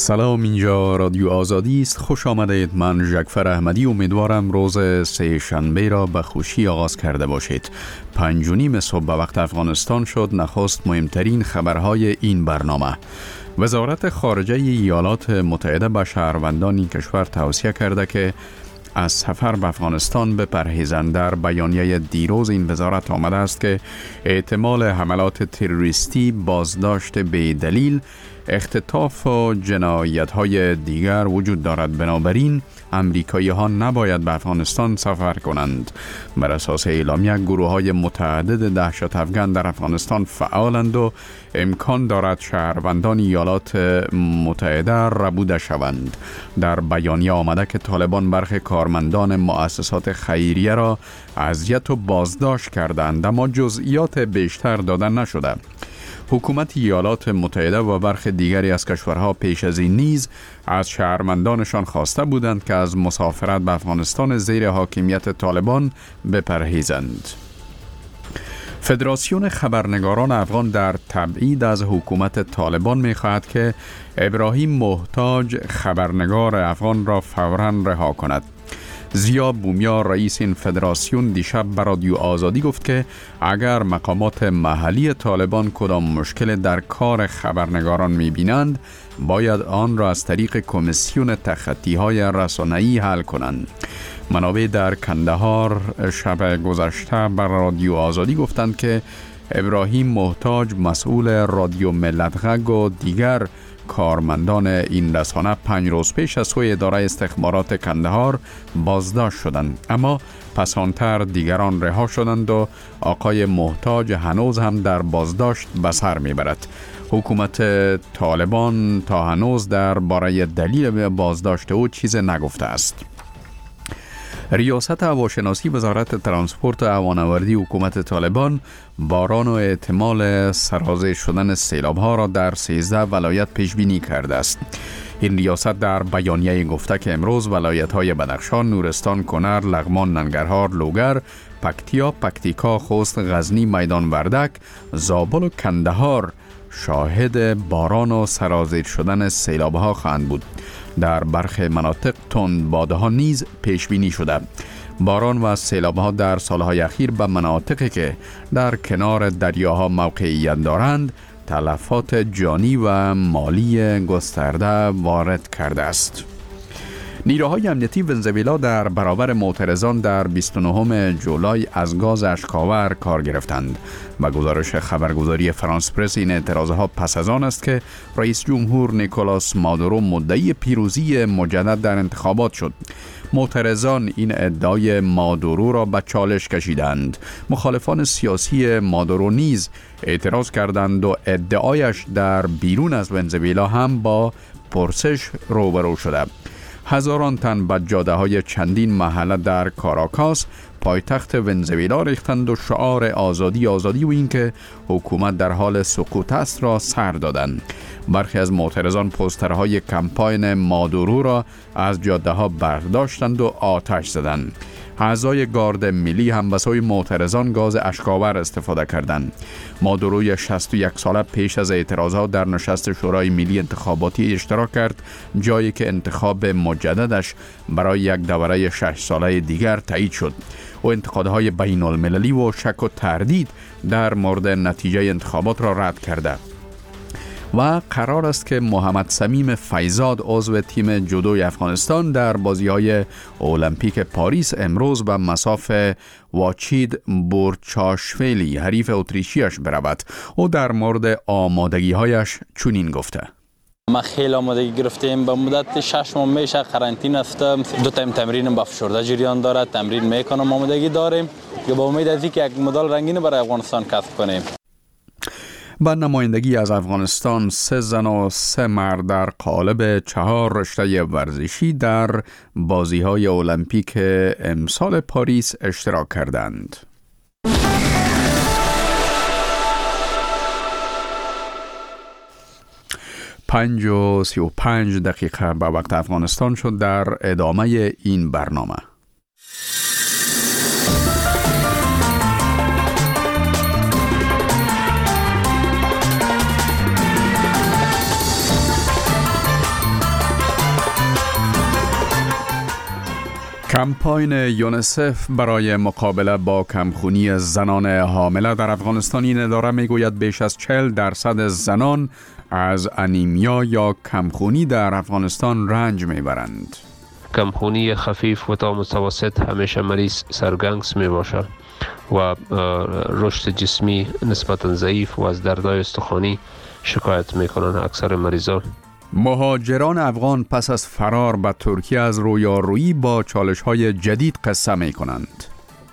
سلام، اینجا رادیو آزادی است. خوش آمدید. من ژکفر احمدی امیدوارم روز سه شنبه را به خوشی آغاز کرده باشید. 5:30 صبح به وقت افغانستان شد. نخست مهمترین خبرهای این برنامه. وزارت خارجه ایالات متحده به شهروندان این کشور توصیه کرده که از سفر به افغانستان بپرهیزند. در بیانیه دیروز این وزارت آمده است که احتمال حملات تروریستی، بازداشت بی دلیل، اختطاف و جنایت‌های دیگر وجود دارد. بنابراین امریکایی‌ها نباید به افغانستان سفر کنند. بر اساس اعلامیه گروه‌های متعدد دهشت افکن در افغانستان فعالند و امکان دارد شهروندان ایالات متحده ربوده شوند. در بیانیه آمده که طالبان برخی کارمندان مؤسسات خیریه را اذیت و بازداشت کردند، اما جزئیات بیشتر داده نشده. حکومت ایالات متحده و برخی دیگری از کشورها پیش از این نیز از شهروندانشان خواسته بودند که از مسافرت به افغانستان زیر حاکمیت طالبان بپرهیزند. فدراسیون خبرنگاران افغان در تبعید از حکومت طالبان می‌خواهد که ابراهیم محتاج خبرنگار افغان را فوراً رها کند. زیا بومیا رئیس این فدراسیون دیشب به رادیو آزادی گفت که اگر مقامات محلی طالبان کدام مشکل در کار خبرنگاران می‌بینند، باید آن را از طریق کمیسیون تخطی‌های رسانه‌ای حل کنند. منابع در کندهار شب گذشته بر رادیو آزادی گفتند که ابراهیم محتاج، مسئول رادیو ملت‌غ و دیگر کارمندان این رسانه 5 روز پیش از سوی اداره استخبارات کندهار بازداشت شدند، اما پسانتر دیگران رها شدند و آقای محتاج هنوز هم در بازداشت به سر میبرد. حکومت طالبان تا هنوز درباره دلیل بازداشت او چیز نگفته است. ریاست هواشناسی وزارت ترانسپورت و هوانوردی حکومت طالبان باران و احتمال سرازیر شدن سیلاب‌ها را در 13 ولایت پیش بینی کرده است. این ریاست در بیانیه گفته که امروز ولایت‌های بدخشان، نورستان، کنر، لغمان، ننگرهار، لوگر، پکتیکا، خوست، غزنی، میدان وردک، زابل و کندهار شاهد باران و سرازیر شدن سیلاب‌ها خواهند بود. در برخی مناطق تندبادها نیز پیش بینی شده. باران و سیلاب‌ها در سالهای اخیر به مناطقی که در کنار دریاها موقعیت دارند تلفات جانی و مالی گسترده وارد کرده است. نیروهای امنیتی ونزوئلا در برابر معترضان در 29 جولای از گاز اشک‌آور کار گرفتند. با گزارش خبرگزاری فرانس پرس این اعتراضها پس از آن است که رئیس جمهور نیکولاس مادورو مدعی پیروزی مجدد در انتخابات شد. معترضان این ادعای مادورو را به چالش کشیدند. مخالفان سیاسی مادورو نیز اعتراض کردند و ادعایش در بیرون از ونزوئلا هم با پرسش روبرو شده. هزاران تن به جاده‌های چندین محله در کاراکاس پایتخت ونزوئلا ریختند و شعار آزادی و اینکه حکومت در حال سقوط است را سر دادند. برخی از معترضان پوسترهای کمپاین مادورو را از جاده‌ها برداشتند و آتش زدند. اعضای گارد ملی هم به سوی معترضان گاز اشک‌آور استفاده کردند. مادوروی 61 ساله پیش از اعتراضات در نشست شورای ملی انتخاباتی اشتراک کرد، جایی که انتخاب مجددش برای یک دوره 6 ساله دیگر تایید شد. او انتقادهای بین المللی و شک و تردید در مورد نتیجه انتخابات را رد کرده و قرار است که محمد صمیم فیزاد عضو تیم جودوی افغانستان در بازی‌های المپیک پاریس امروز به مصاف واچید بورچاشویلی حریف اتریشیش برود. او در مورد آمادگی‌هایش چنین گفته: ما خیلی آمادگی گرفتیم. به مدت 6 ماه میشه قرنطینه هستم. 2 تایم تمرینم با فشرده جریان داره. تمرین میکنم، آمادگی داریم که با امید از اینکه یک مدال رنگین برای افغانستان کسب کنیم. با نمایندگی از افغانستان 3 زن و 3 مرد در قالب 4 رشته ورزشی در بازی‌های المپیک امسال پاریس اشتراک کردند. 5:35 به وقت افغانستان شد. در ادامه این برنامه کمپاین یونیسف برای مقابله با کمخونی زنان حامله در افغانستان این اداره میگوید بیش از 40% زنان از انیمیا یا کمخونی در افغانستان رنج میبرند. کمخونی خفیف و تا متوسط همیشه مریض سرگنگس می باشد و رشد جسمی نسبتا ضعیف و از دردهای استخوانی شکایت می کنند اکثر مریضان. مهاجران افغان پس از فرار به ترکیه از رویارویی با چالش‌های جدید قصه می‌کنند.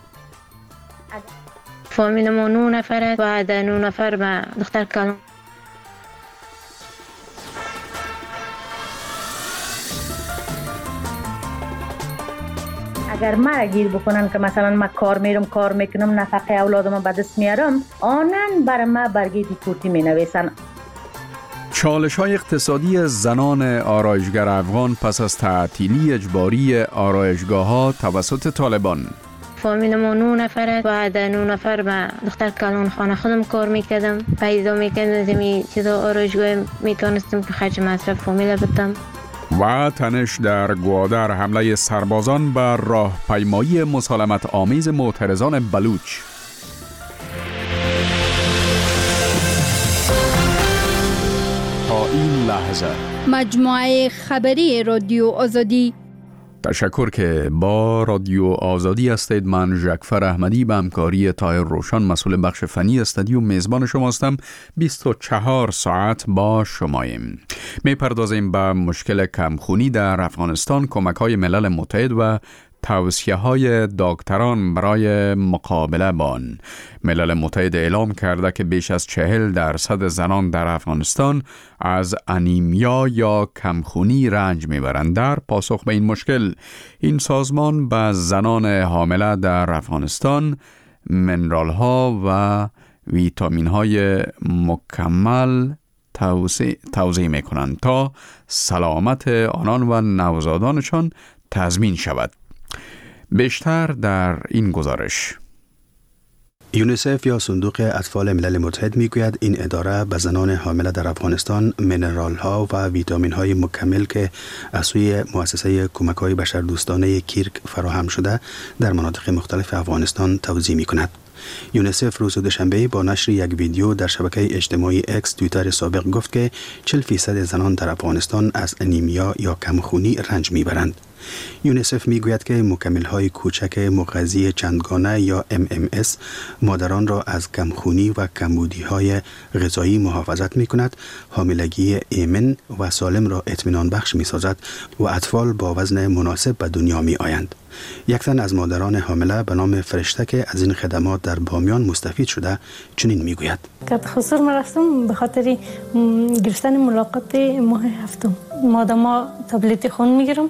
فامیل ما 9 نفره و در 9 نفر به دختر کلان. اگر مرا گیر بکنن که مثلا من کار میکنم نفقه اولادم به دست میارم، آنن برای ما برگه دیپورتی می نویسن. چالش‌های اقتصادی زنان آرایشگر افغان پس از تعطیلی اجباری آرایشگاه‌ها توسط طالبان. فامیل ما 9 نفره و در 9 نفر به دختر کلان خانه خودم کار میکردم. پیدا میکردم زمین چیزا آرایشگاه میتونستم که خرج مصرف فامیل بدم. و تنش در گوادر، حمله سربازان بر راهپیمایی مسالمت آمیز معترضان بلوچ. تا این لحظه مجموعه خبری رادیو آزادی. تشکر که با رادیو آزادی هستید. من ژکفر احمدی به همکاری طاهر روشن مسئول بخش فنی استودیو میزبان شما هستم. 24 ساعت با شماییم. میپردازیم به مشکل کمخونی در افغانستان، کمک‌های ملل متحد و توصیه‌های دکتران برای مقابله با آن. ملل متحد اعلام کرده که بیش از 40% زنان در افغانستان از انیمیا یا کمخونی رنج میبرند. در پاسخ به این مشکل، این سازمان به زنان حامله در افغانستان منرال‌ها و ویتامین‌های مکمل توزیع می‌کنند تا سلامت آنان و نوزادانشان تضمین شود. بیشتر در این گزارش. یونیسف یا صندوق اطفال ملل متحد میگوید این اداره به زنان حامله در افغانستان منرال ها و ویتامین های مکمل که از سوی مؤسسه کمک های بشردوستانه کیرک فراهم شده در مناطق مختلف افغانستان توزیع می کند. یونیسف روز دوشنبه با نشر یک ویدیو در شبکه اجتماعی اکس توییتر سابق گفت که 40% زنان در افغانستان از انیمیا یا کمخونی رنج میبرند. یونیسف میگوید که مکمل‌های کوچک مغذی چندگانه یا MMS مادران را از کمخونی و کمبودی‌های غذایی محافظت می‌کند، حاملگی ایمن و سالم را اطمینان بخش می‌سازد و اطفال با وزن مناسب به دنیا می‌آیند. یک تن از مادران حامله به نام فرشته که از این خدمات در بامیان مستفید شده چنین میگوید: که خصوصا من رفتم به خاطر گرفتن ملاقات ماه هفتم. ماداما تابلت خون میگیرم.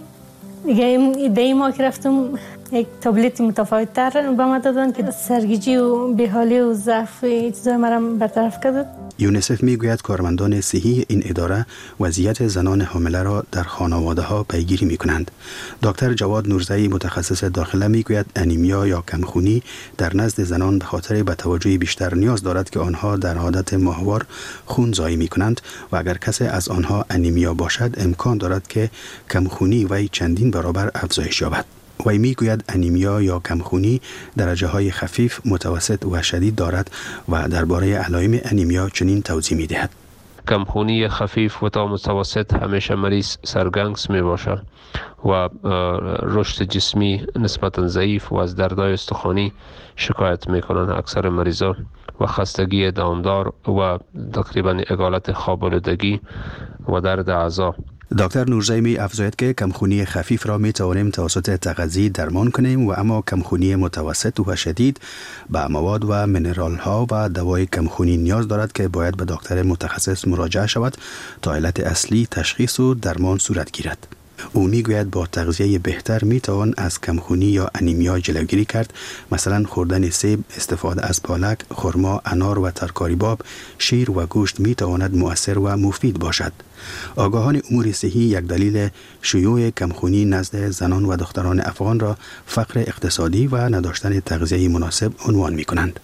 دیگه ما که رفتم یک تابلت متفاوت تر به ما دادن که سرگیجی و بیحالی و ضعف چیزای مرا برطرف کرد. یونیسف میگوید کارمندان صحی این اداره وضعیت زنان حامله را در خانواده ها پیگیری می کنند. دکتر جواد نورزئی متخصص داخله میگوید انیمیا یا کمخونی در نزد زنان به خاطر به توجه بیشتر نیاز دارد که آنها در عادت ماهوار خون ضایع می کنند و اگر کسی از آنها انیمیا باشد امکان دارد که کمخونی وی چندین برابر افزایش یابد. وی میگوید انیمیا یا کمخونی درجه های خفیف، متوسط و شدید دارد و درباره علائم انیمیا چنین توضیح میدهد: کمخونی خفیف و تا متوسط همیشه مریض سرگنگس می باشد و رشد جسمی نسبتا ضعیف و از دردهای استخوانی شکایت می کنند اکثر مریضان و خستگی دامدار و تقریبا اگالت خواب‌آلودگی و درد اعضا. دکتر نورزئی می افزاید که کمخونی خفیف را می توانیم توسط تغذیه درمان کنیم و اما کمخونی متوسط و شدید به مواد و منرال ها و دوای کمخونی نیاز دارد که باید به دکتر متخصص مراجعه شود تا علت اصلی تشخیص و درمان صورت گیرد. او میگوید با تغذیه بهتر میتوان از کمخونی یا انیمیا جلوگیری کرد، مثلا خوردن سیب، استفاده از پالک، خرما، انار و ترکاری باب، شیر و گوشت میتواند مؤثر و مفید باشد. آگاهان امور صحی یک دلیل شیوع کمخونی نزد زنان و دختران افغان را فقر اقتصادی و نداشتن تغذیه مناسب عنوان میکنند.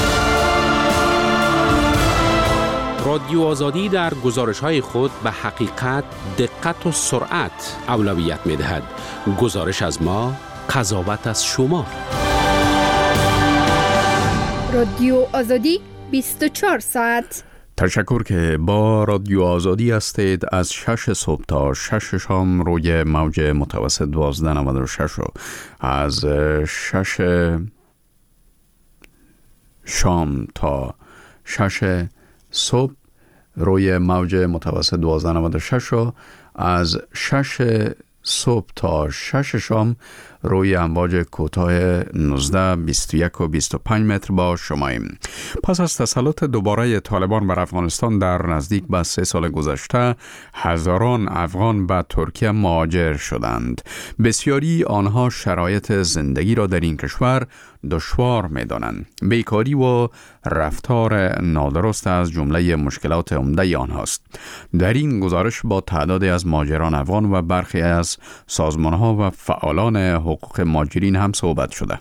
رادیو آزادی در گزارش‌های خود به حقیقت، دقت و سرعت اولویت می‌دهد. گزارش از ما قضاوت از شما. رادیو آزادی 24 ساعت. تشکر که با رادیو آزادی هستید. از 6 صبح تا 6 شام روی موج متوسط 1296 و از 6 شام تا 6 صبح روی موج متوسط 1296 و از 6 صبح تا 6 شام روی امواج کوتاه 19 21 و 25 متر با شماییم. پس از تسلط دوباره طالبان بر افغانستان در نزدیک به 3 سال گذشته، هزاران افغان به ترکیه مهاجر شدند. بسیاری آنها شرایط زندگی را در این کشور دشوار می‌دانند. بیکاری و رفتار نادرست از جمله مشکلات عمده آنهاست. در این گزارش با تعدادی از مهاجران افغان و برخی از سازمان‌ها و فعالان حقوق مهاجرین هم صحبت شده.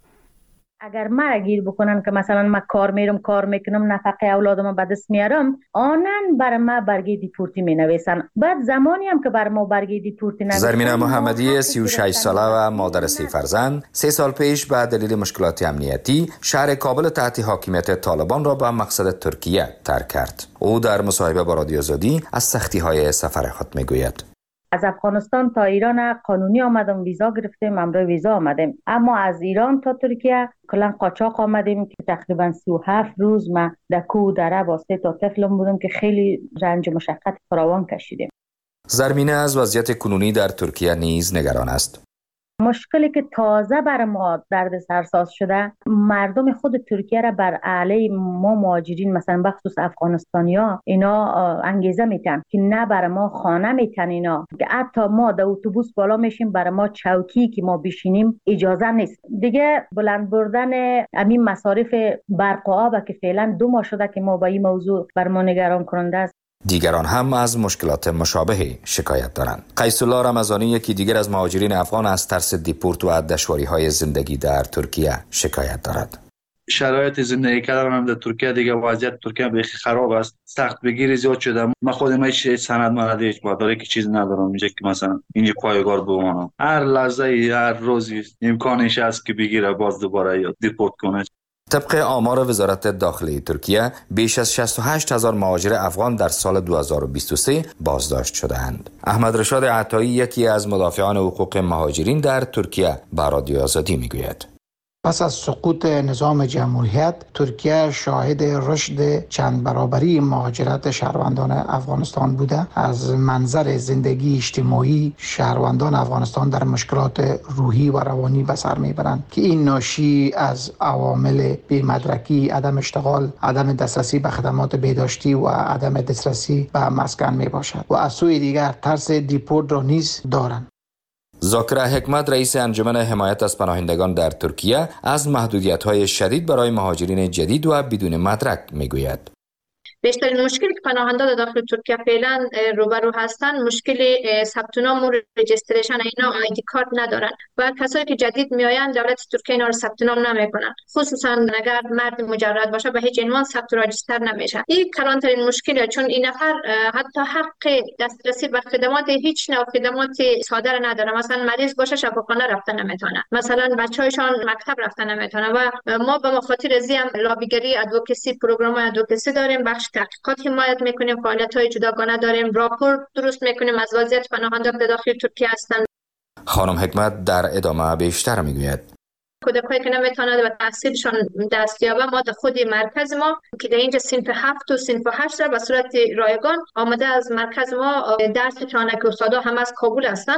اگر مرا گیر بکنن که مثلا من کار میکنم نفقه اولادم به دست میارم، آنن بر ما برگه دیپورتی می نویسن. بعد زمانی هم که بر ما برگه دیپورتی نویسن. زرمینه محمدی 36 ساله و مادر 3 فرزند 3 سال پیش به دلیل مشکلات امنیتی شهر کابل تحت حاکمیت طالبان را به مقصد ترکیه ترک کرد. او در مصاحبه با رادیو آزادی از سختی‌های سفر خود میگوید. از افغانستان تا ایران قانونی آمدم، ویزا گرفتیم، امروز ویزا آمدیم. اما از ایران تا ترکیه کلا قاچاق آمدیم که تقریبا 37 روز ما در کوه دره واسه تا طفلم بودم که خیلی رنج و مشقت فراوان کشیدیم. زرمینه از وضعیت کنونی در ترکیه نیز نگران است. مشکلی که تازه بر ما درد سرساز شده، مردم خود ترکیه را بر علیه ما مهاجرین مثلا بخصوص افغانستانیا اینا انگیزه میتن که نه بر ما خانه میتن، اینا که حتی ما در اتوبوس بالا میشیم بر ما چوکی که ما بشینیم اجازه نیست. دیگه بلند بردن همین مصارف برق و آب که فعلا 2 ماه شده که ما با این موضوع بر ما نگران کننده است. دیگران هم از مشکلات مشابهی شکایت دارند. قیس الله رمضانی یکی دیگر از مهاجرین افغان از ترس دیپورت و دشواری‌های زندگی در ترکیه شکایت دارد. شرایط زندگی کردن هم در ترکیه دیگه وضعیت ترکیه بخی خراب است. سخت بگیری زیاد شده. من خودم هیچ سند مندی هیچ مدارکی که چیز ندارم اینجا که مثلا اینجا پایگار بمانم. هر لحظه هر روزی امکانش هست که بگیره باز دوباره یا دیپورت کنه. طبق آمار وزارت داخلی ترکیه بیش از 68,000 مهاجر افغان در سال 2023 بازداشت شدند. احمد رشاد عطایی یکی از مدافعان حقوق مهاجرین در ترکیه به رادیو آزادی میگوید. پس از سقوط نظام جمهوریت، ترکیه شاهد رشد چند برابری مهاجرت شهروندان افغانستان بوده. از منظر زندگی اجتماعی، شهروندان افغانستان در مشکلات روحی و روانی به سر میبرند که این ناشی از عوامل بی‌مدرکی، عدم اشتغال، عدم دسترسی به خدمات بهداشتی و عدم دسترسی به مسکن میباشد و از سوی دیگر ترس دیپورت را نیز دارند. ذاکر حکمت رئیس انجمن حمایت از پناهندگان در ترکیه از محدودیت‌های شدید برای مهاجرین جدید و بدون مدرک میگوید. بیشترین مشکلی که پناهنده داخل ترکیه فعلا روبرو هستند مشکل ثبت نام و رجیستریشن. اینا آیدی کارت ندارن و کسایی که جدید میآیند دولت ترکیه اینا رو ثبت نام نمیکنن. خصوصا اگر مرد مجرد باشه به هیچ عنوان ثبت و رجیستر نمیشه. این کلانترین مشکله، چون این نفر حتی حق دسترسی به خدمات هیچ نوع خدمات ساده نداره. مثلا مریض باشه شفاخانه رفتن نمیتونه، مثلا بچه‌هایشان مکتب رفتن نمیتونه و ما به مخاطر ازی هم لابیگری ادوکسی پروگرام ادوکسی داریم، بخش تحقیقات حمایت میکنیم، فعالیت‌های جداگانه داریم، راپور درست میکنیم از وضعیت پناهندگان در داخل ترکیه هستند. خانم حکمت در ادامه بیشتر میگوید. کودکایی که نمیتونند به تحصیلشان دست یابند، ما در خود مرکز ما که در اینجا صنف 7 و صنف 8 را به صورت رایگان آمده از مرکز ما درس می‌خوانند که استادا هم از کابل هستند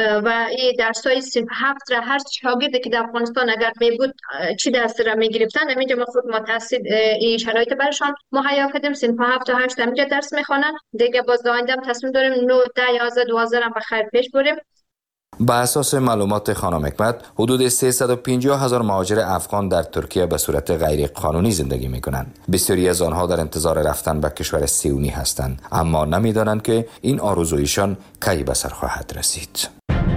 و این درس‌های صنف 7 را هر شاگردی که در افغانستان اگر میبود چی درس را میگرفتن اینجا ما خود ما تحصیل این شرایط برشان مهیا کردیم. صنف 7 تا 8 اینجا درس می‌خوانند. دیگه باز آینده هم تصمیم داریم 9 10 11 12 هم به خیر پیش بریم. به اساس معلومات خانم حکمت، حدود 350,000 مهاجر افغان در ترکیه به صورت غیر قانونی زندگی می کنند. بسیاری از آنها در انتظار رفتن به کشور صهیونی هستند، اما نمی دانند که این آرزویشان کی به سر خواهد رسید.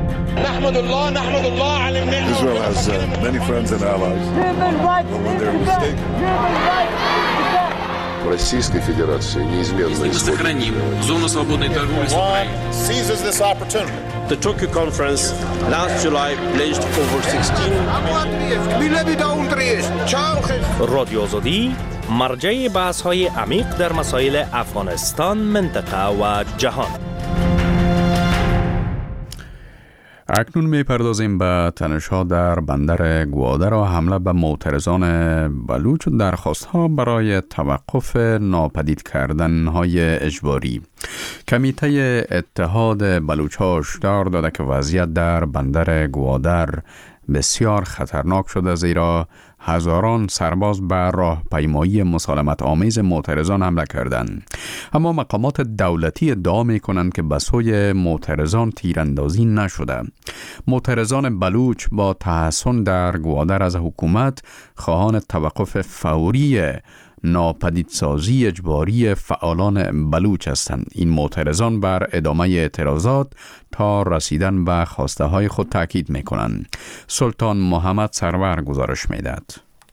نحمد الله على النعمة. Israel has many friends and allies. Human rights. в Российской Федерации неизменно Если мы сохраним зону свободной торговли с Украиной. Seizes this opportunity. The Tokyo conference last July pledged over 16 رادیو آزادی مرجع بحث‌های عمیق در مسائل افغانستان، منطقه و جهان. اکنون میپردازیم به تنش‌ها در بندر گوادر و حمله به معترضان بلوچ و درخواست‌ها برای توقف ناپدید کردن‌های اجباری. کمیته اتحاد بلوچ‌ها هشدار داده که وضعیت در بندر گوادر بسیار خطرناک شده، زیرا هزاران سرباز بر راهپیمایی مسالمت آمیز معترضان حمله کردند. اما مقامات دولتی ادعا می‌کنند که به سوی معترضان تیراندازی نشده. معترضان بلوچ با تحصن در گوادر از حکومت خواهان توقف فوری ناپدیدسازی اجباری فعالان بلوچ هستند. این معترضان بر ادامه اعتراضات تا رسیدن به خواسته های خود تاکید میکنند. سلطان محمد سرور گزارش میدهد.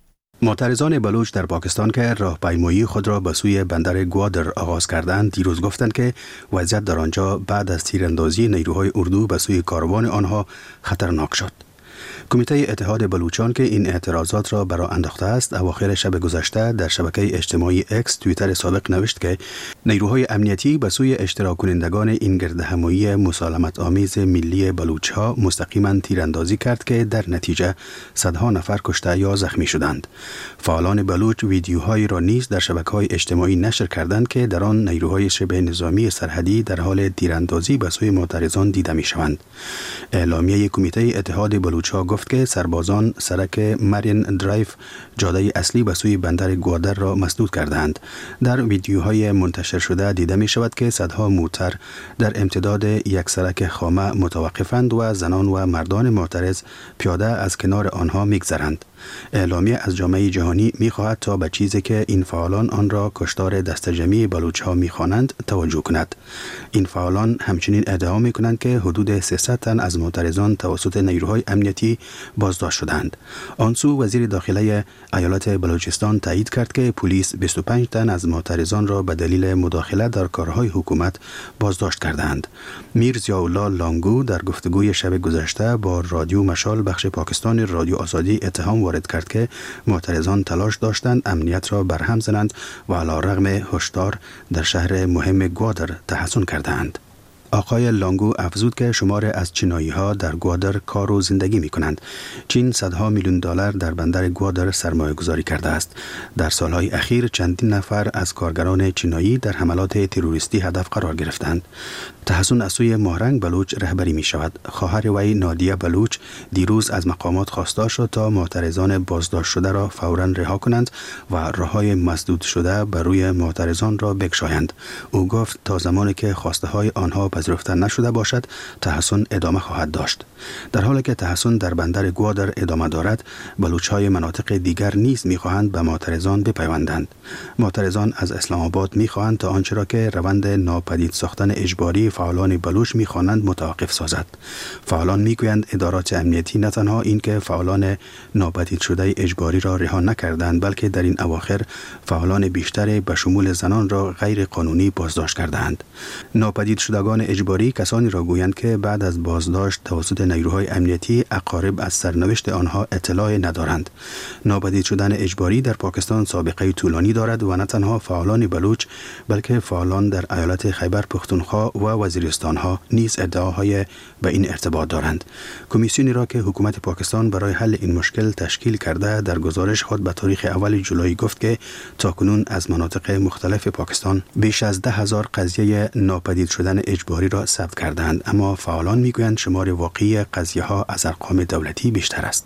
معترضان بلوچ در پاکستان که راهپیمایی خود را به سوی بندر گوادر آغاز کردند، دیروز گفتند که وضعیت در آنجا بعد از تیراندازی نیروهای اردو به سوی کاروان آنها خطرناک شد. کمیته اتحاد بلوچان که این اعتراضات را برا انداخته است، اواخر شب گذشته در شبکه اجتماعی اکس توییتر سابق نوشت که نیروهای امنیتی به سوی اشتراک کنندگان این گردهمایی مسالمت آمیز ملی بلوچ‌ها مستقیما تیراندازی کرد که در نتیجه صدها نفر کشته یا زخمی شدند. فعالان بلوچ ویدیوهایی را نیز در شبکه‌های اجتماعی نشر کردند که در آن نیروهای شبه نظامی سرحدی در حال تیراندازی به سوی معترضان دیده می‌شوند. اعلامیه کمیته اتحاد بلوچ‌ها گفت که سربازان سرک مرین درایو جاده اصلی به سوی بندر گوادر را مسدود کردند. در ویدیوهای منتشر شده دیده می شود که صدها موتر در امتداد یک سرک خامه متوقفند و زنان و مردان معترض پیاده از کنار آنها می‌گذرند. اعلامیه از جامعه جهانی می‌خواهد تا به چیزی که این فعالان آن را کشتار دستجمعی بلوچ‌ها می‌خوانند توجه کند. این فعالان همچنین ادعا می‌کنند که حدود 300 تن از معترضان توسط نیروهای امنیتی بازداشت شدند. آن سو وزیر داخله ایالت بلوچستان تایید کرد که پلیس 25 تن از معترضان را به دلیل مداخله در کارهای حکومت بازداشت کردند. میر ضیاءالله لانگو در گفتگوی شب گذشته با رادیو مشال بخش پاکستان رادیو آزادی اتهام وارد کرد که معترضان تلاش داشتند امنیت را برهم زنند و علیرغم هشدار در شهر مهم گوادر تحصن کردند. آقای لانگو افزود که شمار از چینایی‌ها در گوادر کار و زندگی می‌کنند. چین صدها میلیون دلار در بندر گوادر سرمایه گذاری کرده است. در سالهای اخیر چندین نفر از کارگران چینایی در حملات تروریستی هدف قرار گرفتند. تحصن از سوی ماهرنگ بلوچ رهبری می شود. خواهر وی نادیه بلوچ دیروز از مقامات خواسته شد تا معترضان بازداشت شده را فوراً رها کنند و راههای مسدود شده بر روی معترضان را بگشایند. او گفت تا زمانی که خواسته های آنها پذیرفته نشده باشد تحصن ادامه خواهد داشت. در حالی که تحصن در بندر گوادر ادامه دارد، بلوچ های مناطق دیگر نیز می خواهند به معترضان بپیوندند. معترضان از اسلام آباد می خواهند تا آنچه را که روند ناپدید ساختن اجباری فعالان بلوچ می‌خوانند متوقف سازد. فعالان می‌گویند ادارات امنیتی نه تنها این که فعالان ناپدید شده اجباری را رها نکردند، بلکه در این اواخر فعالان بیشتر به شمول زنان را غیر قانونی بازداشت کردند. ناپدید شدگان اجباری کسانی را گویند که بعد از بازداشت توسط نیروهای امنیتی اقارب از سرنوشت آنها اطلاع ندارند. ناپدید شدن اجباری در پاکستان سابقه طولانی دارد و نه تنها فعالان بلوچ بلکه فعالان در ایالت خیبر پختونخوا و وزیرستان‌ها نیز ادعاهای به این ارتباط دارند. کمیسیونی را که حکومت پاکستان برای حل این مشکل تشکیل کرده در گزارش خود به تاریخ اول جولای گفت که تاکنون از مناطق مختلف پاکستان بیش از 10,000 قضیه ناپدید شدن اجباری را ثبت کردند، اما فعالان میگویند شمار واقعی قضیه‌ها از ارقام دولتی بیشتر است.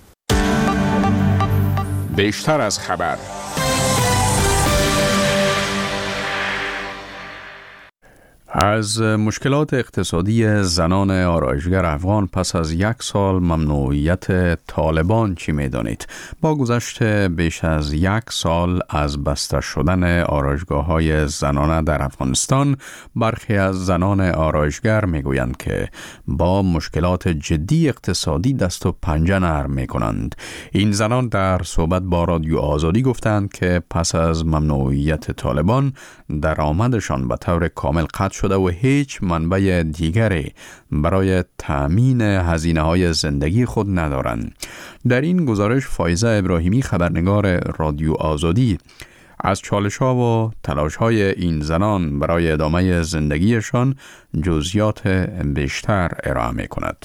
بیشتر از خبر. از مشکلات اقتصادی زنان آرایشگر افغان پس از 1 سال ممنوعیت طالبان چی می‌دانید؟ با گذشت بیش از 1 سال از بسته شدن آرایشگاه‌های زنانه در افغانستان، برخی از زنان آرایشگر می‌گویند که با مشکلات جدی اقتصادی دست و پنجه نرم می‌کنند. این زنان در صحبت با رادیو آزادی گفتند که پس از ممنوعیت طالبان درآمدشان به طور کامل قطع شده و هیچ منبع دیگری برای تأمین هزینه‌های زندگی خود ندارند. در این گزارش فایزه ابراهیمی، خبرنگار رادیو آزادی، از چالش‌ها و تلاش‌های این زنان برای ادامه زندگیشان جزئیات بیشتر ارائه می‌کند.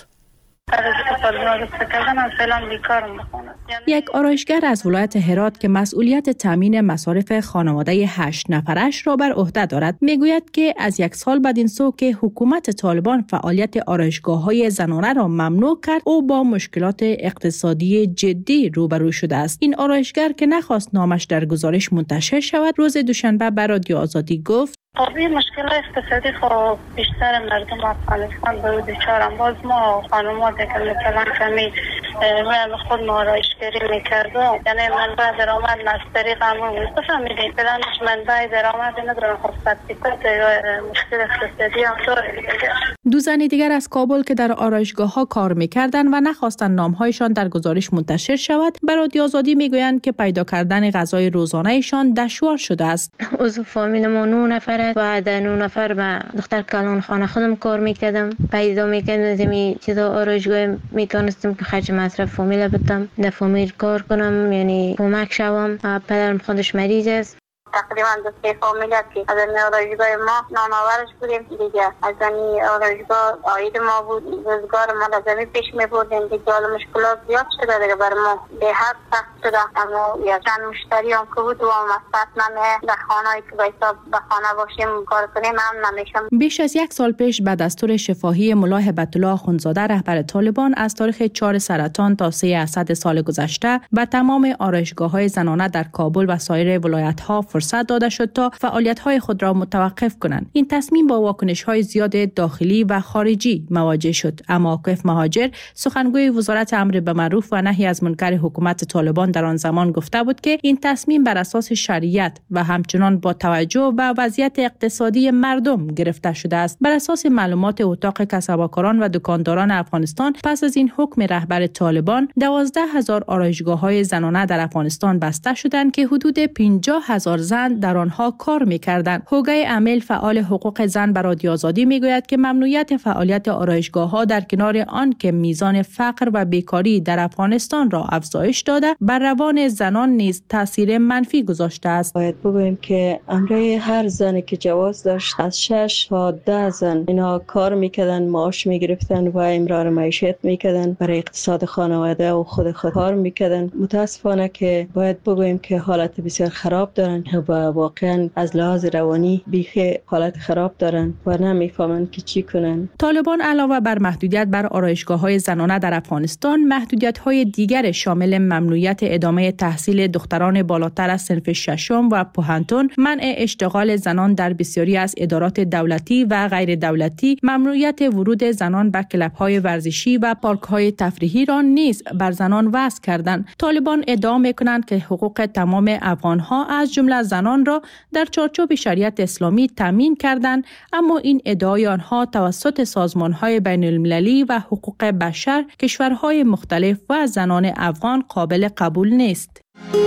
یک آرایشگر از ولایت هرات که مسئولیت تامین مصارف خانواده 8 نفرش را بر عهده دارد میگوید که از 1 سال بعد این سو که حکومت طالبان فعالیت آرایشگاه‌های زنانه را ممنوع کرد، او با مشکلات اقتصادی جدی روبرو شده است. این آرایشگر که نخواست نامش در گزارش منتشر شود، روز دوشنبه به رادیو آزادی گفت: این مشکل اقتصادی خب بیشتر مردم افغانستان به دچارم. باز ما خانم‌ها که مثلا کمی خود آرایشگری میکردم، یعنی منبع درآمد از طریق همون بفهمیدیم پلانش منبع درآمدی ندارم. خب مشکل اقتصادی هم داره. دو زن دیگر از کابل که در آرایشگاه‌ها کار میکردند و نخواستند نام‌هایشان در گزارش منتشر شود، به رادیو آزادی میگویند که پیدا کردن غذای روزانه‌شان دشوار شده است. عضو فامیل ما 9 نفر و در 9 نفر به دختر کلان خانه خودم کار میکردم. پیدا میکردم می چیزا آرایشگاه میتونستم که خرج مصرف فامیل بدم، در فامیل کار کنم، یعنی کمک شوم. پدرم خودش مریض است. تقریبا 2 فامیل که از این آرایشگاه ما نامآورش بودیم دیگه. از این آرایشگاه عاید ما بود، روزگار ما لازمی پیش میبردیم دیگه. حالا مشکلات زیاد شده دیگه بر ما، به حد سخت شده. اما یا چند مشتری هم که بود و مصرف نمیه، در خانه‌ای که باید به خانه باشیم کار کنیم هم نمیشم. بیش از 1 سال پیش به دستور شفاهی ملا هبت الله اخوندزاده رهبر طالبان از تاریخ 4 سرطان تا 3 اسد سال گذشته به تمام آرایشگاه‌های زنانه در کابل و سایر ولایت‌ها فرصت داده شد تا فعالیت‌های خود را متوقف کنند. این تصمیم با واکنش‌های زیاد داخلی و خارجی مواجه شد. اما عاکف مهاجر، سخنگوی وزارت امر به معروف و نهی از منکر حکومت طالبان در آن زمان گفته بود که این تصمیم بر اساس شریعت و همچنان با توجه به وضعیت اقتصادی مردم گرفته شده است. بر اساس معلومات اتاق کسب‌وکاران و دکانداران افغانستان، پس از این حکم رهبر طالبان 12,000 آرایشگاه‌های زنانه در افغانستان بسته شدند که حدود 50,000 زن در آنها کار می‌کردند. هوگه امیل، فعال حقوق زن، به رادیو آزادی میگوید که ممنوعیت فعالیت آرایشگاه‌ها در کنار آن که میزان فقر و بیکاری در افغانستان را افزایش داده، بر روان زنان نیز تاثیر منفی گذاشته است. باید بگوییم که امروی هر زنی که جواز داشت از 6 تا 10 زن اینا کار میکردن، معاش میگرفتن و امرار معیشت میکردن، برای اقتصاد خانواده و خود کار میکردن. متاسفانه که باید بگوییم که حالت بسیار خراب دارن و واقعا از لحاظ روانی بیخی حالت خراب دارن و نمیفهمن که چی کنن. طالبان علاوه بر محدودیت بر آرایشگاه‌های زنانه در افغانستان، محدودیت‌های دیگر شامل ممنوعیت ادامه تحصیل دختران بالاتر از صنف 6 و پوهنتون، منع اشتغال زنان در بسیاری از ادارات دولتی و غیر دولتی، ممنوعیت ورود زنان به کلب‌های ورزشی و پارک‌های تفریحی را نیز بر زنان وضع کردند. طالبان ادعا می‌کنند که حقوق تمام افغان‌ها از جمله زنان را در چارچوب شریعت اسلامی تامین کردند، اما این ادعای آنها توسط سازمان‌های بین‌المللی و حقوق بشر کشورهای مختلف و زنان افغان قابل قبول نیست.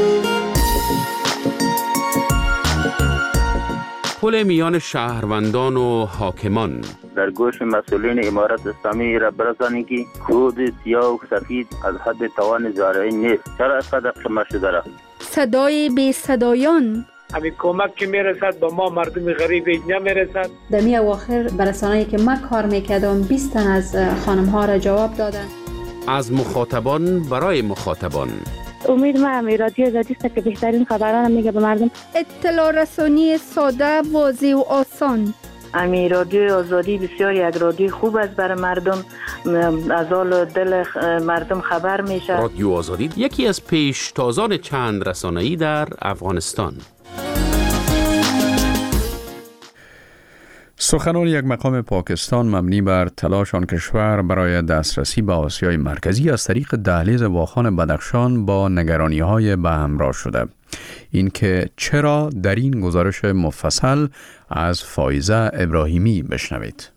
پل میان شهروندان و حاکمان. در گوش مسئولین امارت اسلامی را برسانید که کود سیاه و سفید از حد توان زارعی نیست. چرا اینقدر شما شده را؟ صدای بی صدایان. همین کمک که میرسد به ما مردم غریب نمیرسد. در می اواخر برسانه‌ای که من کار میکردم 20 تن از خانم ها را جواب دادن. از مخاطبان برای مخاطبان. امید ما رادیو آزادی است که بهترین خبران میگه به مردم. اطلاع رسانی ساده، واضح و آسان. رادیو آزادی بسیار یک رادیو خوب است برای مردم، از حال دل مردم خبر میشه. رادیو آزادی یکی از پیشتازان چند رسانه‌ای در افغانستان. سخنان یک مقام پاکستان مبنی بر تلاش آن کشور برای دسترسی به آسیای مرکزی از طریق دهلیز واخان بدخشان با نگرانی‌های به همراه شده. این که چرا در این گزارش مفصل از فایزه ابراهیمی بشنوید.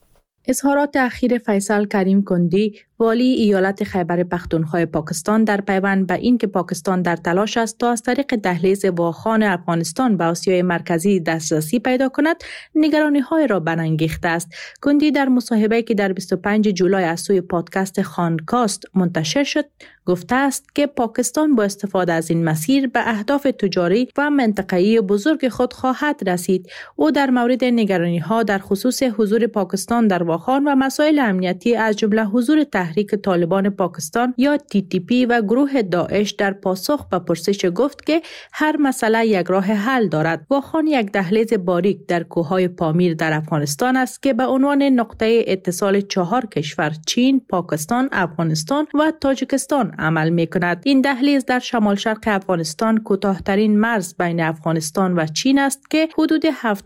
اظهارات اخیر فیصل کریم کندی والی ایالت خیبر پختونخوا پاکستان در پیوند به این که پاکستان در تلاش است تا از طریق دهلیز واخان افغانستان به آسیای مرکزی دسترسی پیدا کند نگرانی‌های را برانگیخته است. کندی در مصاحبه‌ای که در 25 جولای از سوی پادکست خانکاست منتشر شد گفته است که پاکستان با استفاده از این مسیر به اهداف تجاری و منطقه‌ای بزرگ خود خواهد رسید. او در مورد نگرانی‌ها در خصوص حضور پاکستان در واخان و مسائل امنیتی از جمله حضور تحریک طالبان پاکستان یا TTP و گروه داعش در پاسخ به پرسش گفت که هر مسئله یک راه حل دارد. واخان یک دهلیز باریک در کوههای پامیر در افغانستان است که به عنوان نقطه اتصال 4 کشور چین، پاکستان، افغانستان و تاجیکستان عمل می کند. این دهلیز در شمال شرق افغانستان کوتاه‌ترین مرز بین افغانستان و چین است که حدود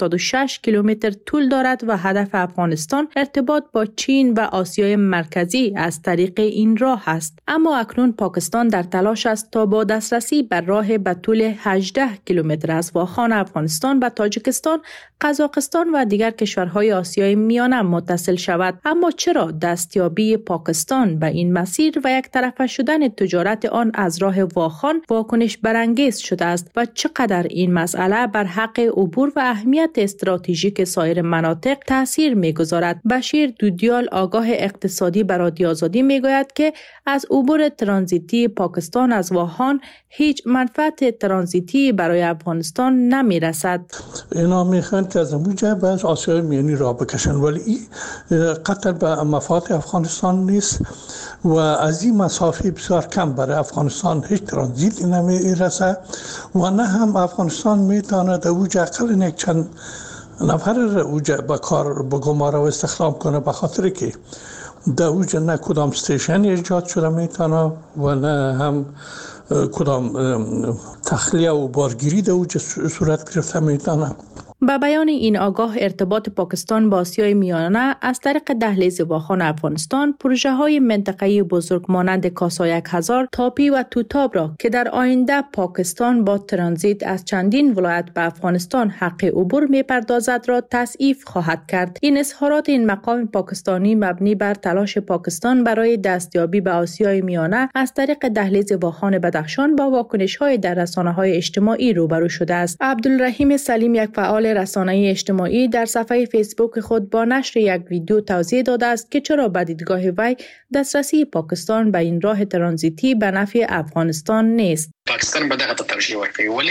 76 کیلومتر طول دارد و هدف افغانستان ارتباط با چین و آسیای مرکزی از طریق این راه است. اما اکنون پاکستان در تلاش است تا با دسترسی بر راه به طول 18 کیلومتر از واخان افغانستان به تاجیکستان، قزاقستان و دیگر کشورهای آسیای میانه متصل شود. اما چرا دستیابی پاکستان به این مسیر و یک طرفه شدن تجارت آن از راه واخان واکنش برانگیز شده است و چقدر این مسئله بر حق عبور و اهمیت استراتژیک سایر مناطق تاثیر می‌گذارد؟ بشیر دودیال آگاه اقتصادی بر رادیو آزادی میگوید که از عبور ترانزیتی پاکستان از واخان هیچ منفعت ترانزیتی برای افغانستان نمیرسد. اینا میخوان که از اونجا به آسیای میانی را بکشن، ولی این قطع به مفاد افغانستان نیست و از این مسافه بسیار کم برای افغانستان هیچ ترانزیتی نمیرسه و نه هم افغانستان میتواند اوجه اقل یک چند نفر اوجه به کار بگماره و استخدام کنه، به خاطر که در اوجه نه کدام استیشن ایجاد شده میتونه و نه هم کدام تخلیه و بارگیری در اوجه صورت گرفته میتونه. با بیان این آگاه ارتباط پاکستان با آسیای میانه از طریق دهلیز واخان افغانستان پروژه های منطقه‌ای بزرگ مانند کاسا 1000 تاپی و توتاب را که در آینده پاکستان با ترانزیت از چندین ولایت به افغانستان حق عبور می‌پردازد را تضعیف خواهد کرد. این اظهارات این مقام پاکستانی مبنی بر تلاش پاکستان برای دستیابی به آسیای میانه از طریق دهلیز واخان بدخشان با واکنش‌های در رسانه‌های اجتماعی روبرو شده است. عبدالرحیم سلیم یک فعال رسانه‌ای اجتماعی در صفحه فیسبوک خود با نشر یک ویدیو توضیح داده است که چرا به دیدگاه وی دسترسی پاکستان به این راه ترانزیتی به نفع افغانستان نیست. پاکستان به دغه ترجیح ورکوي، ولی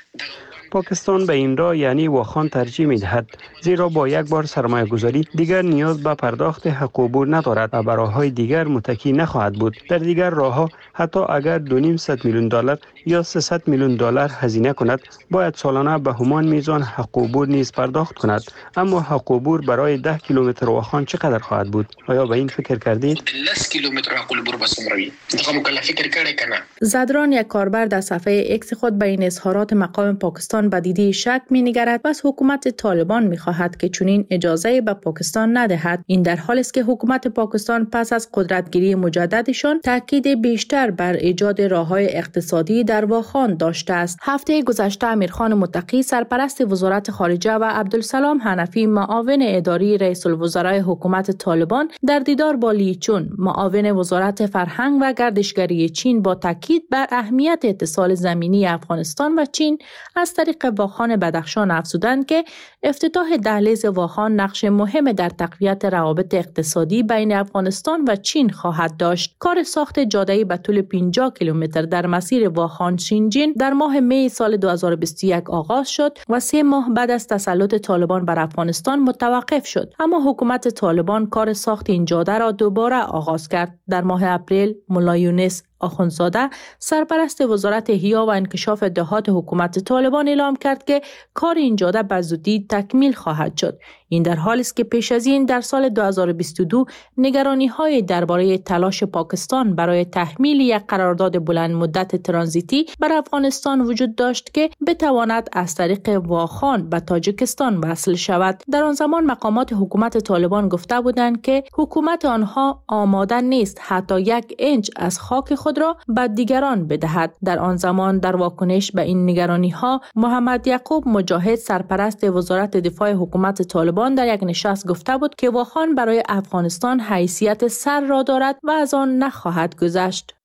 پاکستان به این راه یعنی واخان ترجیح می‌دهد، زیرا با یک بار سرمایه گذاری دیگر نیاز به پرداخت حق عبور ندارد و به راه‌های دیگر متکی نخواهد بود. در دیگر راه‌ها حتی اگر 2.5 میلیون دلار یا 300 میلیون دلار هزینه کند، باید سالانه به همان میزان حق عبور نیز پرداخت کند. اما حق عبور برای 10 کیلومتر واخان چقدر خواهد بود؟ آیا به این فکر کردید؟ 10 کیلومتر حق عبور بسمروي دغه مکلف فکر کړی کنه. زدران یک کاربر در صفحه ایکس خود به این اظهارات مقام پاکستان به دیده شک می‌نگرد و از حکومت طالبان می‌خواهد که چنین اجازه به پاکستان ندهد. این در حالی است که حکومت پاکستان پس از قدرتگیری مجددشان تاکید بیشتر بر ایجاد راه‌های اقتصادی در واخان داشته است. هفته گذشته امیرخان متقی سرپرست وزارت خارجه و عبدالسلام حنفی معاون اداری رئیس الوزراء حکومت طالبان در دیدار با لی چون معاون وزارت فرهنگ و گردشگری چین با تاکید بر اهمیت اتصال زمینی افغانستان و چین از طریق واخان بدخشان افزودند که افتتاح دهلیز واخان نقش مهم در تقویت روابط اقتصادی بین افغانستان و چین خواهد داشت. کار ساخت جاده‌ای به طول 50 کیلومتر در مسیر واخان شینجین در ماه می سال 2021 آغاز شد و 3 ماه بعد از تسلط طالبان بر افغانستان متوقف شد. اما حکومت طالبان کار ساخت این جاده را دوباره آغاز کرد. در ماه اپریل ملا یونس آخوندزاده سرپرست وزارت احیا و انکشاف دهات حکومت طالبان اعلام کرد که کار این جاده به زودی تکمیل خواهد شد. این در حالی است که پیش از این در سال 2022 نگرانی‌های درباره تلاش پاکستان برای تحمیل یک قرارداد بلند مدت ترانزیتی بر افغانستان وجود داشت که بتواند از طریق واخان به تاجیکستان وصل شود. در آن زمان مقامات حکومت طالبان گفته بودند که حکومت آنها آماده نیست حتی 1 اینچ از خاک خود را به دیگران بدهد. در آن زمان در واکنش به این نگرانی‌ها محمد یعقوب مجاهد سرپرست وزارت دفاع حکومت طالبان در یک نشست گفته بود که واخان برای افغانستان حیثیت سر را دارد و از آن نخواهد گذشت.